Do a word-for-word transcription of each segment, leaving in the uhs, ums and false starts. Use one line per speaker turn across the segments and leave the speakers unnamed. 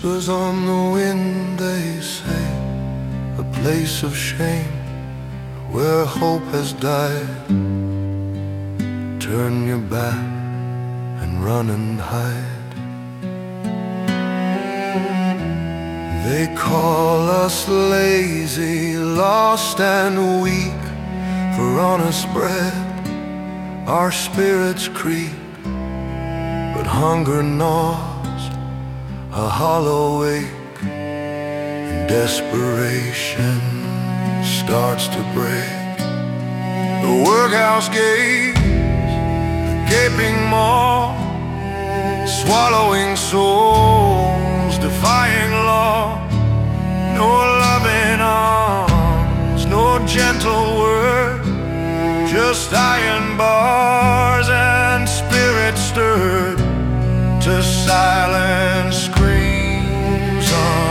Whispers on the wind, they say, a place of shame where hope has died. Turn your back and run and hide. They call us lazy, lost and weak. For honest bread our spirits creep, but hunger gnaws a hollow ache, and desperation starts to break. The workhouse gates, a gaping maw, swallowing souls, defying law. No loving arms, no gentle word, just iron bars and spirit stirred to silent screams,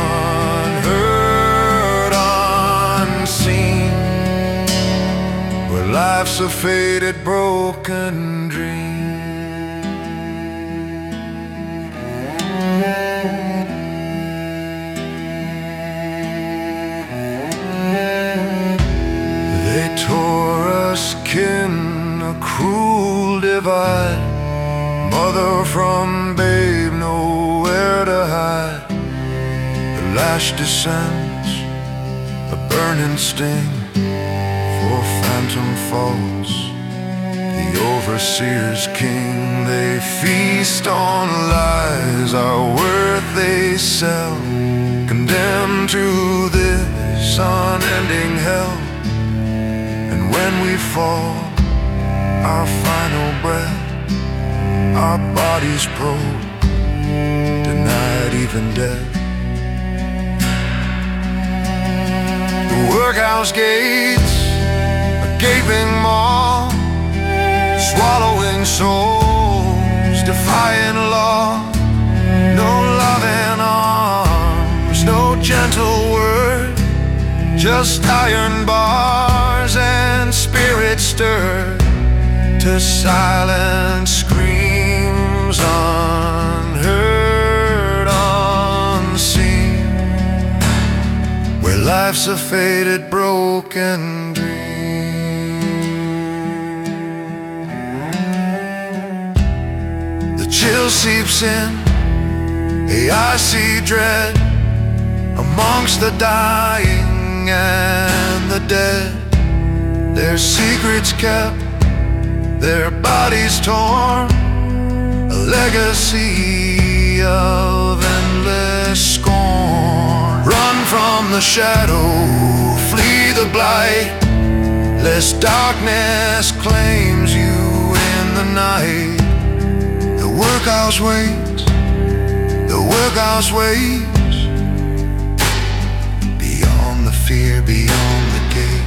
unheard, unseen, where life's a faded, broken dream. They tore us kin, a cruel divide, mother from babe, nowhere to hide. The lash descends, a burning sting, for phantom faults the overseer's king. They feast on lies, our worth they sell, condemned to this unending hell. And when we fall, our final breath, our bodies probe, denied even death. The workhouse gates, a gaping maw, swallowing souls, defying law. No loving arms, no gentle word, just iron bars and spirit stirred to silent screams, unheard, unseen, where life's a faded, broken dream. The chill seeps in, a icy dread, amongst the dying and the dead. Their secrets kept, their bodies torn, a legacy of endless scorn. Run from the shadow, flee the blight, lest darkness claims you in the night. The workhouse waits, the workhouse waits, beyond the fear, beyond the gates.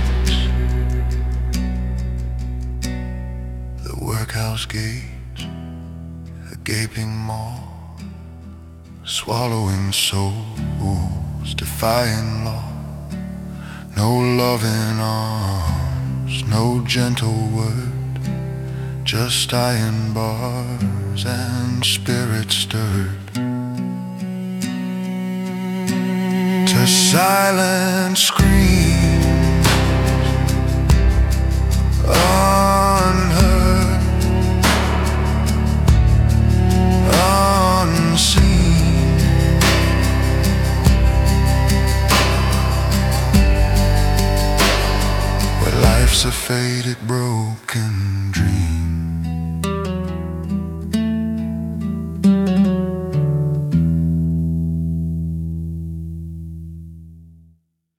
The workhouse gates, a gaping maw, swallowing souls, defying law. No loving arms, no gentle word, just iron bars and spirit stirred to silent screams, unheard, unseen, where life's a faded, broken dream.